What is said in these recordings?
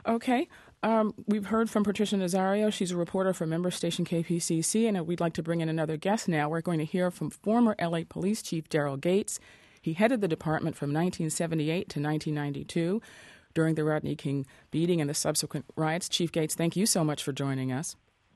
Okay. We've heard from Patricia Nazario. She's a reporter for member station KPCC, and we'd like to bring in another guest now. We're going to hear from former L.A. Police Chief Daryl Gates. He headed the department from 1978 to 1992 during the Rodney King beating and the subsequent riots. Chief Gates, thank you so much for joining us.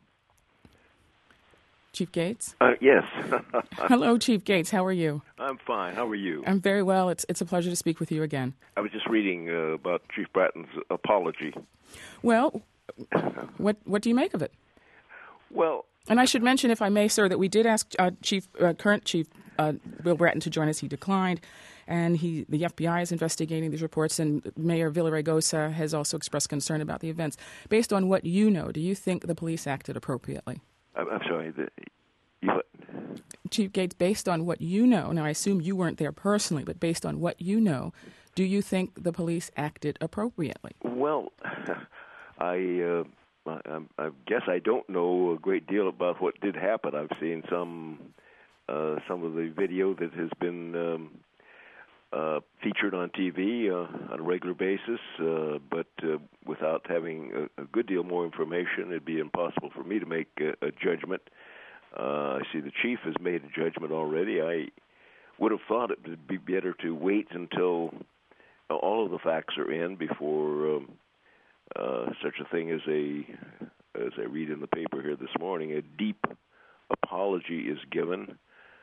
Chief Gates? Yes. Hello, Chief Gates. How are you? I'm fine. How are you? I'm very well. It's a pleasure to speak with you again. I was just reading about Chief Bratton's apology. Well, what do you make of it? Well, and I should mention, if I may, sir, that we did ask current Chief Will Bratton to join us. He declined, and the FBI is investigating these reports, and Mayor Villaraigosa has also expressed concern about the events. Based on what you know, do you think the police acted appropriately? I'm sorry. Chief Gates, based on what you know, now I assume you weren't there personally, but based on what you know, do you think the police acted appropriately? Well, I guess I don't know a great deal about what did happen. I've seen some of the video that has been featured on TV on a regular basis, but without having a good deal more information, it'd be impossible for me to make a judgment. I see the chief has made a judgment already. I would have thought it would be better to wait until all of the facts are in before such a thing as I read in the paper here this morning, a deep apology is given.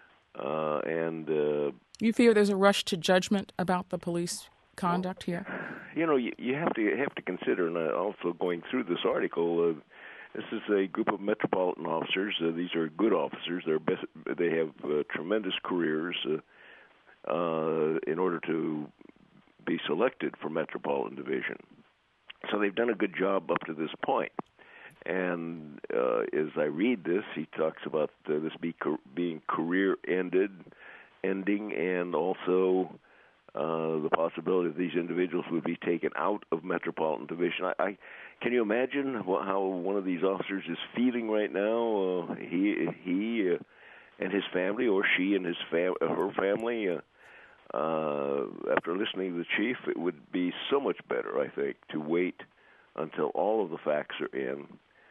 You fear there's a rush to judgment about the police conduct here? You know, you have to consider, and also going through this article, this is a group of metropolitan officers. These are good officers. They have tremendous careers in order to be selected for Metropolitan Division. So they've done a good job up to this point. And as I read this, he talks about this being career-ending, and also the possibility that these individuals would be taken out of Metropolitan Division. Can you imagine how one of these officers is feeling right now? He and his family, or she and her family. After listening to the chief, it would be so much better, I think, to wait until all of the facts are in.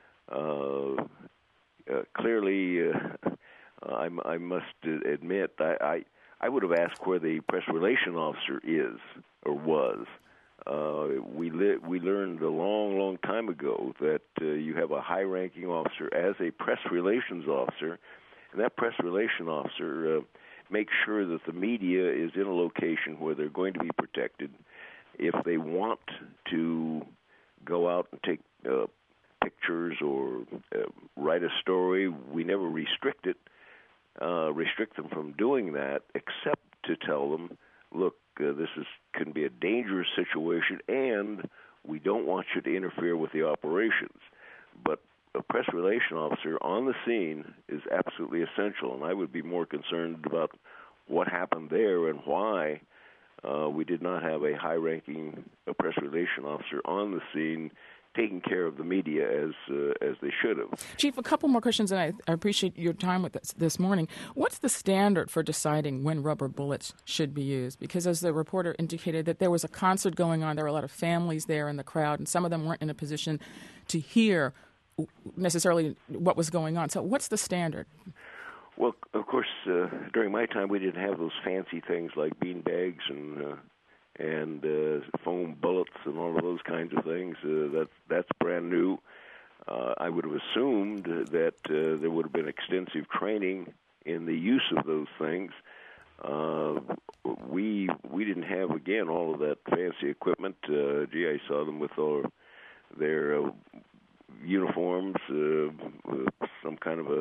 Clearly, I must admit, I would have asked where the press relation officer is or was. We learned a long, long time ago that you have a high-ranking officer as a press relations officer, and that press relation officer makes sure that the media is in a location where they're going to be protected. If they want to go out and take pictures or write a story, we never restrict them from doing that, except to tell them, look, this can be a dangerous situation, and we don't want you to interfere with the operations. But a press relation officer on the scene is absolutely essential, and I would be more concerned about what happened there and why we did not have a high-ranking press relation officer on the scene taking care of the media as they should have. Chief, a couple more questions, and I appreciate your time with us this morning. What's the standard for deciding when rubber bullets should be used? Because as the reporter indicated, that there was a concert going on, there were a lot of families there in the crowd, and some of them weren't in a position to hear necessarily what was going on. So what's the standard? Well, of course, during my time, we didn't have those fancy things like bean bags and foam bullets and all of those kinds of things. That's brand new. I would have assumed that there would have been extensive training in the use of those things. We didn't have, again, all of that fancy equipment. I saw them with their uniforms, some kind of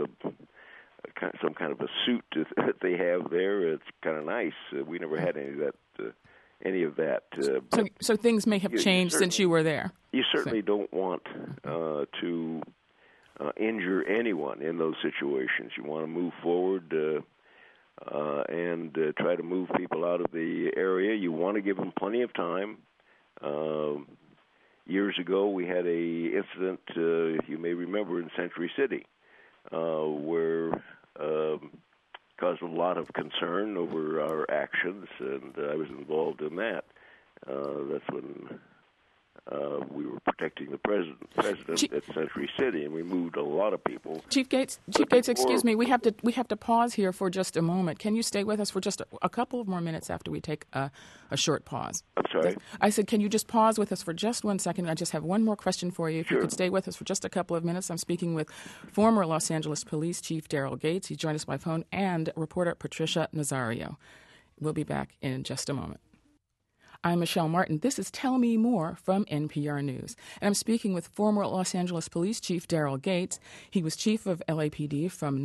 a suit that they have there. It's kind of nice. We never had any of that. So things may have changed since you were there. You certainly don't want to injure anyone in those situations. You want to move forward and try to move people out of the area. You want to give them plenty of time. Years ago, we had a incident, you may remember, in Century City, where caused a lot of concern over our actions, and I was involved in that. That's when we were protecting the president at Century City, and we moved a lot of people. Chief Gates, excuse me. We have to pause here for just a moment. Can you stay with us for just a couple of more minutes after we take a short pause? I'm sorry? I said, can you just pause with us for just 1 second? I just have one more question for you. If Sure. you could stay with us for just a couple of minutes. I'm speaking with former Los Angeles Police Chief Daryl Gates. He joined us by phone, and reporter Patricia Nazario. We'll be back in just a moment. I'm Michelle Martin. This is Tell Me More from NPR News. And I'm speaking with former Los Angeles Police Chief Daryl Gates. He was chief of LAPD from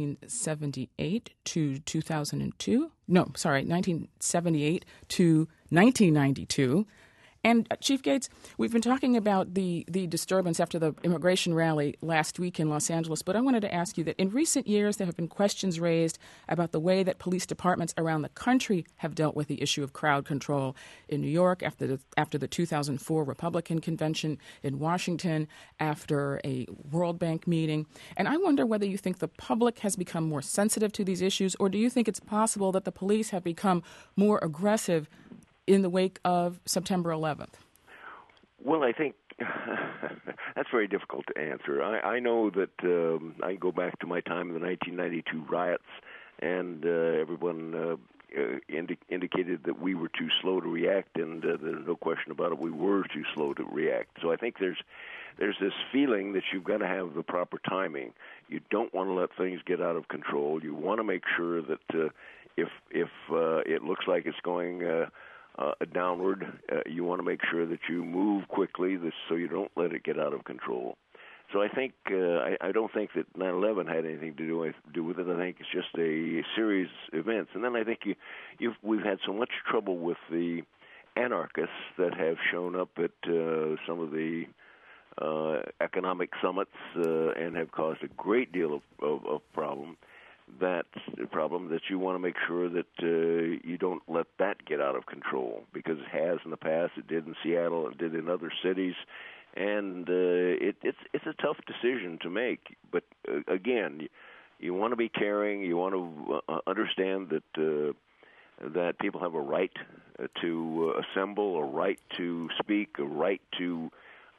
1978 to 2002. No, sorry, 1978 to 1992. And Chief Gates, we've been talking about the disturbance after the immigration rally last week in Los Angeles, but I wanted to ask you that in recent years there have been questions raised about the way that police departments around the country have dealt with the issue of crowd control. In New York, after the 2004 Republican convention, in Washington, after a World Bank meeting. And I wonder whether you think the public has become more sensitive to these issues, or do you think it's possible that the police have become more aggressive in the wake of September 11th? Well, I think that's very difficult to answer. I know that I go back to my time in the 1992 riots, and everyone indicated that we were too slow to react, and there's no question about it, we were too slow to react. So I think there's this feeling that you've got to have the proper timing. You don't want to let things get out of control. You want to make sure that if it looks like it's going downward, you want to make sure that you move quickly so you don't let it get out of control. So I think I don't think that 9/11 had anything to do with it. I think it's just a series of events. And then I think we've had so much trouble with the anarchists that have shown up at some of the economic summits and have caused a great deal of problem. That's a problem that you want to make sure that you don't let that get out of control, because it has in the past. It did in Seattle. It did in other cities. And it's a tough decision to make. But, again, you want to be caring. You want to understand that people have a right to assemble, a right to speak, a right to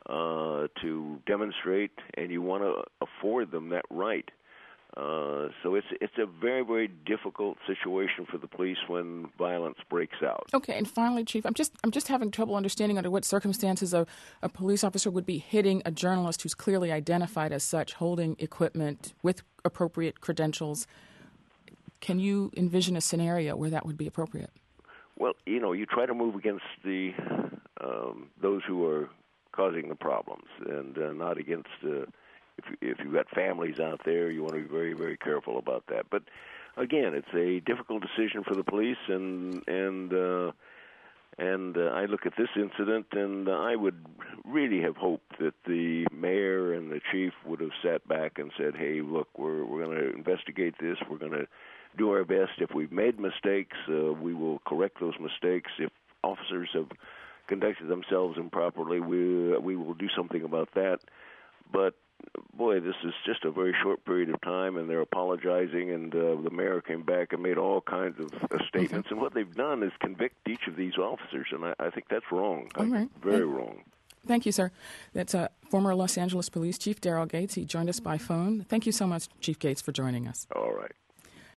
demonstrate, and you want to afford them that right. So it's a very, very difficult situation for the police when violence breaks out. Okay, and finally, Chief, I'm just having trouble understanding under what circumstances a police officer would be hitting a journalist who's clearly identified as such, holding equipment with appropriate credentials. Can you envision a scenario where that would be appropriate? Well, you try to move against those who are causing the problems, and not against. If you've got families out there, you want to be very, very careful about that. But again, it's a difficult decision for the police, and I look at this incident, and I would really have hoped that the mayor and the chief would have sat back and said, "Hey, look, we're going to investigate this. We're going to do our best. If we've made mistakes, we will correct those mistakes. If officers have conducted themselves improperly, we will do something about that." But boy, this is just a very short period of time, and they're apologizing, and the mayor came back and made all kinds of statements. And what they've done is convict each of these officers, and I think that's wrong. All right. Very wrong. Thank you, sir. That's former Los Angeles Police Chief Daryl Gates. He joined us by phone. Thank you so much, Chief Gates, for joining us. All right.